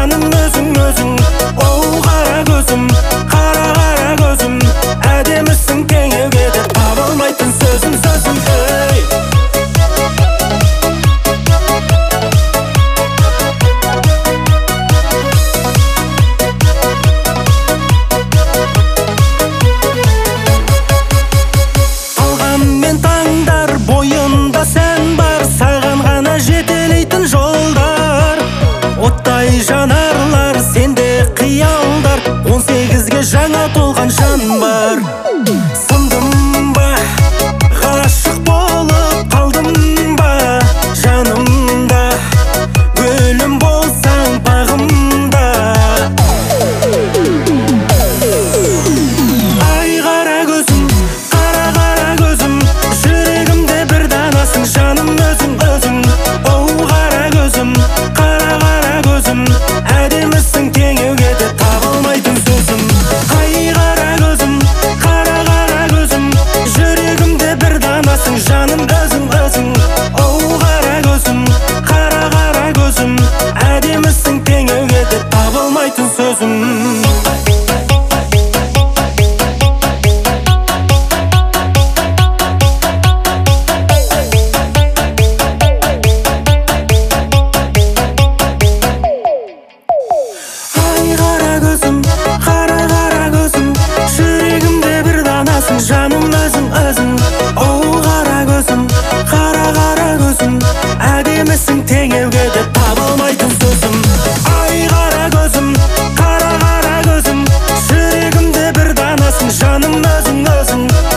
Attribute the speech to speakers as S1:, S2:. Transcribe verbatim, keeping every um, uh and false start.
S1: жаным өзің өзің. Оу қара көзім, қара қара көзім, әдемісің теңеуге де таба алмайтын сөзім сөзім. Ей жанарлар, сенде қиялдар, он сегізге жаңа толған жан бар. Сындым ба, ғашық болып қалдым ба, жанымда гүлім болсаң бағымда. Ай қара көзім, қара қара көзім, жүрегімде бір данасың, жаным өзің өзің. Оу қара көзім, қара қара көзім, әдемісің теңеуге де таба алмайтын сөзім. Ай қара көзім, қара қара көзім, жүрегімде бір данасың, жаным өзің өзің. Оу қара көзім, қара қара көзім, әдемісің теңеуге де таба алмайтын сөзім. Жаным өзің өзің. Оу қара көзім, қара қара көзім, әдемісің теңеуге де таба алмайтын сөзім. Ай қара көзім, қара қара көзім, жүрегімде бір данасың, жаным өзің өзің.